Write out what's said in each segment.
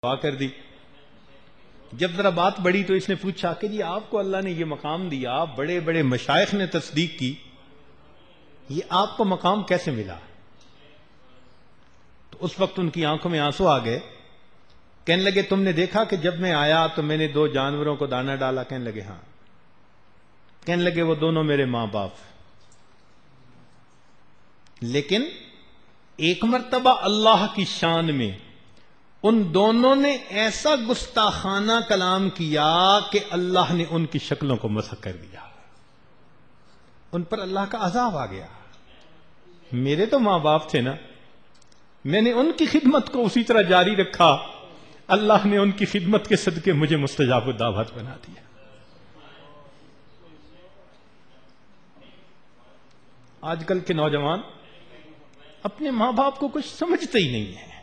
دعا کر دی۔ جب ذرا بات بڑی تو اس نے پوچھا کہ جی آپ کو اللہ نے یہ مقام دیا، بڑے بڑے مشائخ نے تصدیق کی، یہ آپ کو مقام کیسے ملا؟ تو اس وقت ان کی آنکھوں میں آنسو آ گئے، کہنے لگے تم نے دیکھا کہ جب میں آیا تو میں نے 2 جانوروں کو دانہ ڈالا؟ کہنے لگے ہاں۔ کہنے لگے وہ دونوں میرے ماں باپ، لیکن ایک مرتبہ اللہ کی شان میں ان دونوں نے ایسا گستاخانہ کلام کیا کہ اللہ نے ان کی شکلوں کو مسخ کر دیا، ان پر اللہ کا عذاب آ گیا۔ میرے تو ماں باپ تھے نا، میں نے ان کی خدمت کو اسی طرح جاری رکھا، اللہ نے ان کی خدمت کے صدقے مجھے مستجاب الدعوت بنا دیا۔ آج کل کے نوجوان اپنے ماں باپ کو کچھ سمجھتے ہی نہیں ہیں۔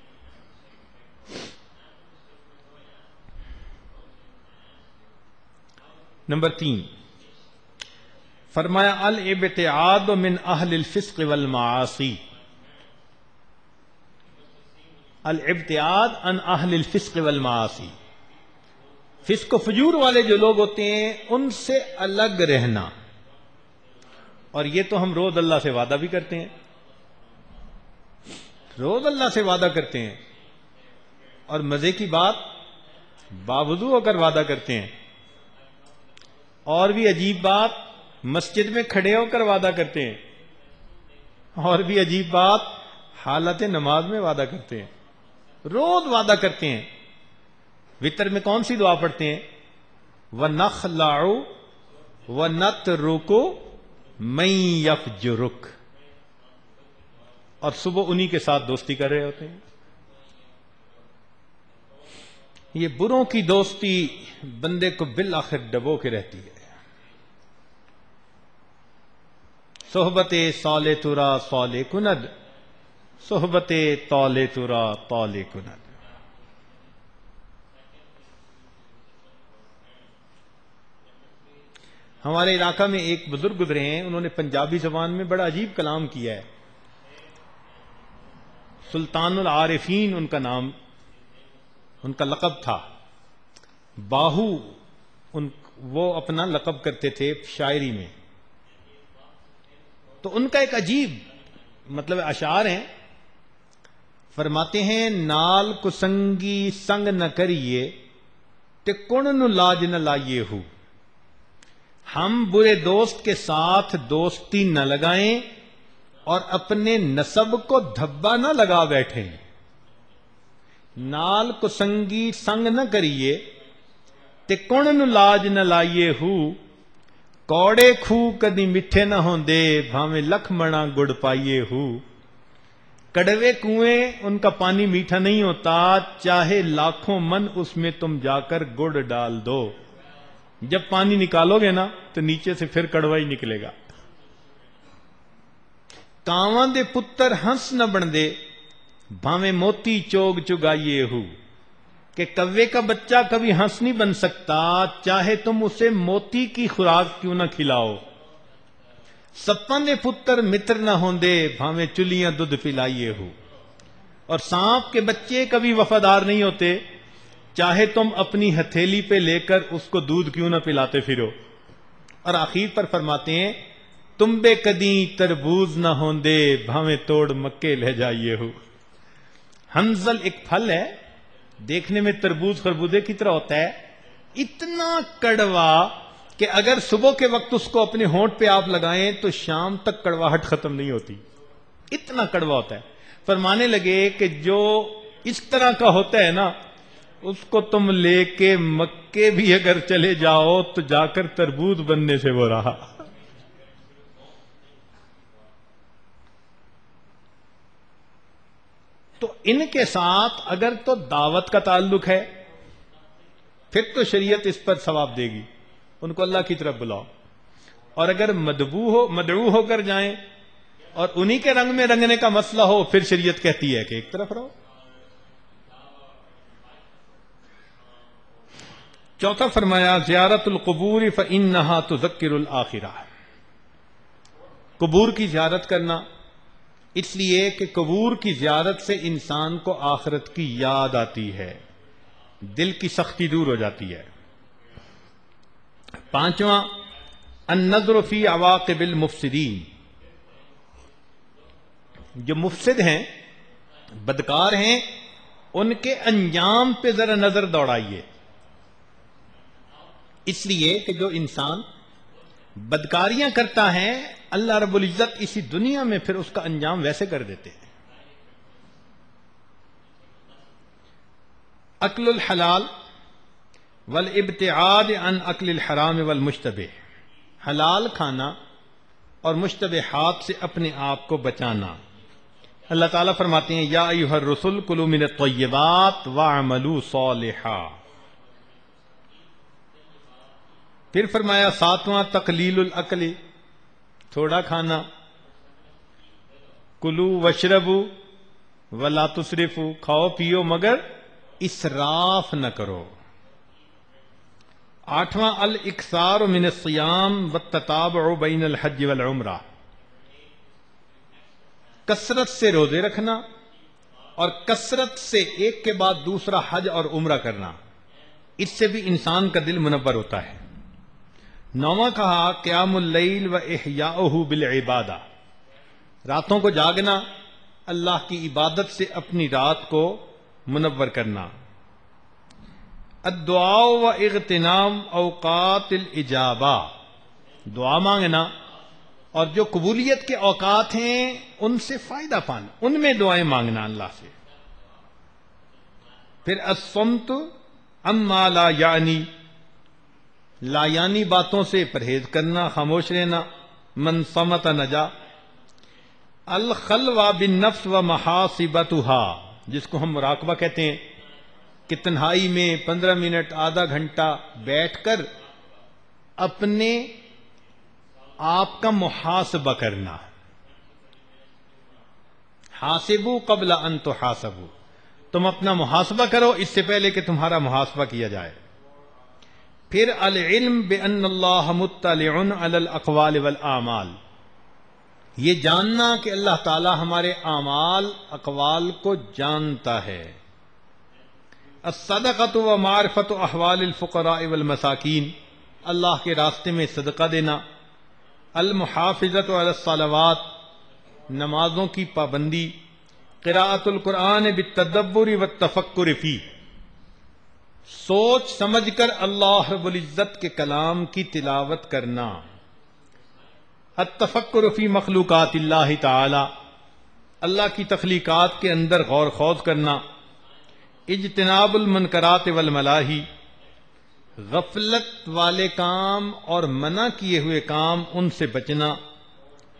نمبر 3، فرمایا الابتعاد من اہل الفسق والمعاصی، الابتعاد عن اہل الفسق والمعاصی، فسق و فجور والے جو لوگ ہوتے ہیں ان سے الگ رہنا۔ اور یہ تو ہم روز اللہ سے وعدہ بھی کرتے ہیں، روز اللہ سے وعدہ کرتے ہیں، اور مزے کی بات باوضو ہو کر وعدہ کرتے ہیں، اور بھی عجیب بات مسجد میں کھڑے ہو کر وعدہ کرتے ہیں، اور بھی عجیب بات حالت نماز میں وعدہ کرتے ہیں، روز وعدہ کرتے ہیں۔ وتر میں کون سی دعا پڑھتے ہیں؟ وَنَخْلَعُ وَنَتْرُكُ مَن يَفْجُرُكَ، اور صبح انہی کے ساتھ دوستی کر رہے ہوتے ہیں۔ یہ بروں کی دوستی بندے کو بالآخر ڈبو کے رہتی ہے۔ صحبت صالح ترا صالح کند، صحبت طالع ترا طالع کند۔ ہمارے علاقہ میں ایک بزرگ گزرے ہیں، انہوں نے پنجابی زبان میں بڑا عجیب کلام کیا ہے۔ سلطان العارفین ان کا نام، ان کا لقب تھا، باہو وہ اپنا لقب کرتے تھے شاعری میں۔ تو ان کا ایک عجیب مطلب اشعار ہیں، فرماتے ہیں نال کسنگی سنگ نہ کریے تے کون نو لاج نہ لائیے ہو، ہم برے دوست کے ساتھ دوستی نہ لگائیں اور اپنے نسب کو دھبا نہ لگا بیٹھیں۔ نال کسنگی سنگ نہ کریے تے کون نو لاج نہ لائیے ہو، کوڑے کھو کدی میٹھے نہ ہوندے بھاویں لکھ منا گڑ پائیے ہو، کڑوے کنویں ان کا پانی میٹھا نہیں ہوتا چاہے لاکھوں من اس میں تم جا کر گڑ ڈال دو، جب پانی نکالو گے نا تو نیچے سے پھر کڑوا ہی نکلے گا۔ کاواں دے پتر ہنس نہ بن دے بھاویں موتی چوگ چگائیے ہو، کہ کوے کا بچہ کبھی ہنس نہیں بن سکتا چاہے تم اسے موتی کی خوراک کیوں نہ کھلاؤ، سپاں دے پتر متر نہ ہوندے بھاویں چلیاں دودھ پلائیے ہو، اور سانپ کے بچے کبھی وفادار نہیں ہوتے چاہے تم اپنی ہتھیلی پہ لے کر اس کو دودھ کیوں نہ پلاتے پھرو۔ اور آخر پر فرماتے ہیں تم بے کدیں تربوز نہ ہوندے بھاویں توڑ مکے لے جائیے ہو۔ ہنزل ایک پھل ہے، دیکھنے میں تربوز خربوزے کی طرح ہوتا ہے، اتنا کڑوا کہ اگر صبح کے وقت اس کو اپنے ہونٹ پہ آپ لگائیں تو شام تک کڑواہٹ ختم نہیں ہوتی، اتنا کڑوا ہوتا ہے۔ فرمانے لگے کہ جو اس طرح کا ہوتا ہے نا اس کو تم لے کے مکے بھی اگر چلے جاؤ تو جا کر تربوز بننے سے وہ رہا۔ تو ان کے ساتھ اگر تو دعوت کا تعلق ہے پھر تو شریعت اس پر ثواب دے گی، ان کو اللہ کی طرف بلاؤ، اور اگر مدعو ہو کر جائیں اور انہی کے رنگ میں رنگنے کا مسئلہ ہو پھر شریعت کہتی ہے کہ ایک طرف رہو۔ چوتھا فرمایا زیارت القبور فإنها تذکر الآخرہ، قبور کی زیارت کرنا اس لیے کہ قبور کی زیارت سے انسان کو آخرت کی یاد آتی ہے۔ دل کی سختی دور ہو جاتی ہے۔ پانچواں، النظر فی عواقب المفسدین، جو مفسد ہیں، بدکار ہیں، ان کے انجام پہ ذرا نظر دوڑائیے۔ اس لیے کہ جو انسان بدکاریاں کرتا ہے اللہ رب العزت اسی دنیا میں پھر اس کا انجام ویسے کر دیتے ہیں۔ اکل الحلال والابتعاد عن اکل الحرام والمشتبہ، حلال کھانا اور مشتبہات سے اپنے آپ کو بچانا۔ اللہ تعالیٰ فرماتے ہیں یا ایھا الرسل کلوا من الطیبات واعملوا صالحا۔ پھر فرمایا ساتواں تقلیل الاکل، تھوڑا کھانا، کلو وشربو ولا تسرفو، کھاؤ پیو مگر اسراف نہ کرو۔ آٹھواں الاکثار من الصیام والتتابع بین الحج والعمرہ، کثرت سے روزے رکھنا اور کثرت سے ایک کے بعد دوسرا حج اور عمرہ کرنا، اس سے بھی انسان کا دل منور ہوتا ہے۔ نوواں کہا قیام اللیل و احیاؤہ بالعبادہ، راتوں کو جاگنا، اللہ کی عبادت سے اپنی رات کو منور کرنا۔ الدعاء و اغتنام اوقات الاجابہ، دعا مانگنا اور جو قبولیت کے اوقات ہیں ان سے فائدہ پانا، ان میں دعائیں مانگنا اللہ سے۔ پھر الصمت عما لا یعنی، لا یعنی باتوں سے پرہیز کرنا، خاموش رہنا، من صمت نجا۔ الخلوہ بالنفس و محاسبتها، جس کو ہم مراقبہ کہتے ہیں، کہ تنہائی میں 15 منٹ آدھا گھنٹہ بیٹھ کر اپنے آپ کا محاسبہ کرنا۔ حاسبوا قبل ان تحاسبوا، تم اپنا محاسبہ کرو اس سے پہلے کہ تمہارا محاسبہ کیا جائے۔ پھر العلم بان اللہ مطلع علی الاقوال والاعمال، یہ جاننا کہ اللہ تعالی ہمارے اعمال اقوال کو جانتا ہے۔ الصدقۃ و معرفت احوال الفقراء والمساکین، اللہ کے راستے میں صدقہ دینا۔ المحافظۃ علی الصلوات، نمازوں کی پابندی۔ قراءۃ القرآن بالتدبر والتفکر فیہ، سوچ سمجھ کر اللہ رب العزت کے کلام کی تلاوت کرنا۔ التفکر فی مخلوقات اللہ تعالی، اللہ کی تخلیقات کے اندر غور خوض کرنا۔ اجتناب المنکرات والملاہی، غفلت والے کام اور منع کیے ہوئے کام ان سے بچنا۔